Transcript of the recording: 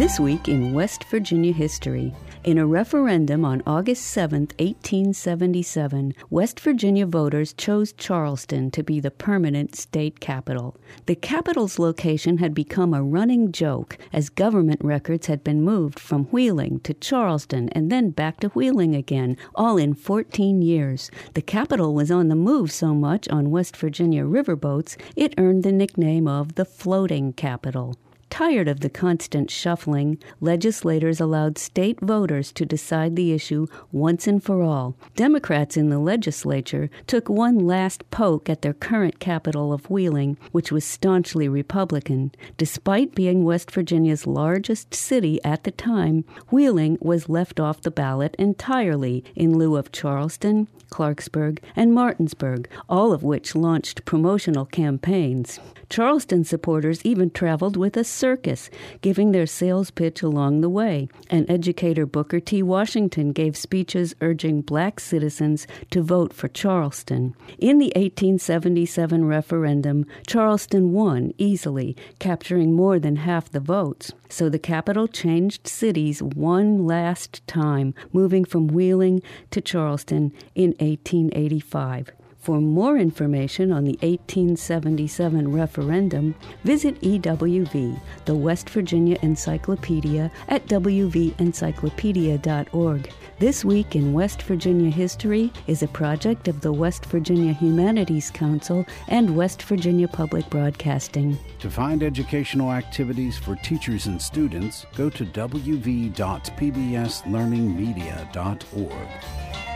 This week in West Virginia history. In a referendum on August 7, 1877, West Virginia voters chose Charleston to be the permanent state capital. The capital's location had become a running joke as government records had been moved from Wheeling to Charleston and then back to Wheeling again, all in 14 years. The capital was on the move so much on West Virginia riverboats, it earned the nickname of the floating capital. Tired of the constant shuffling, legislators allowed state voters to decide the issue once and for all. Democrats in the legislature took one last poke at their current capital of Wheeling, which was staunchly Republican. Despite being West Virginia's largest city at the time, Wheeling was left off the ballot entirely in lieu of Charleston, Clarksburg, and Martinsburg, all of which launched promotional campaigns. Charleston supporters even traveled with a circus, giving their sales pitch along the way, and educator Booker T. Washington gave speeches urging black citizens to vote for Charleston. In the 1877 referendum, Charleston won easily, capturing more than half the votes. So the capital changed cities one last time, moving from Wheeling to Charleston in 1885. For more information on the 1877 referendum, visit EWV, the West Virginia Encyclopedia, at wvencyclopedia.org. This Week in West Virginia History is a project of the West Virginia Humanities Council and West Virginia Public Broadcasting. To find educational activities for teachers and students, go to wv.pbslearningmedia.org.